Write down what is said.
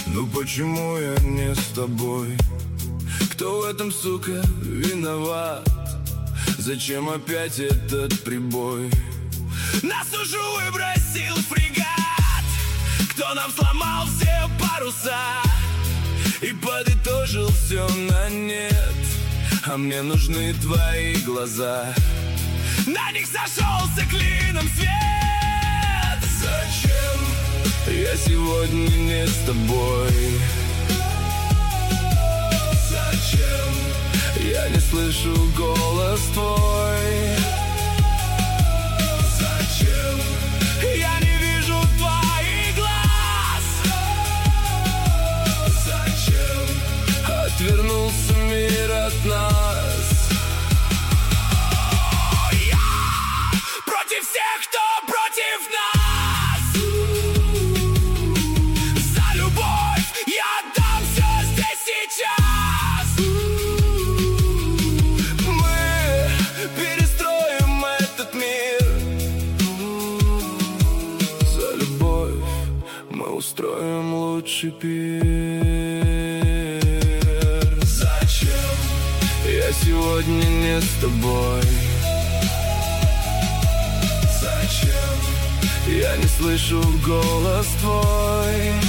Ну почему я не с тобой? Кто в этом, сука, виноват? Зачем опять этот прибой? Нас уже выбросил фрегат, кто нам сломал все паруса и подытожил все на нет. А мне нужны твои глаза, на них сошелся клином свет. Зачем я сегодня не с тобой? Зачем я не слышу голос твой? Зачем я не вижу твоих глаз? Зачем отвернулся мир от нас? Я против всех, кто против нас. За любовь я отдам все здесь сейчас. Мы перестроим этот мир. За любовь мы устроим лучший пир. Зачем я сегодня не с тобой? Зачем я не слышу голос твой?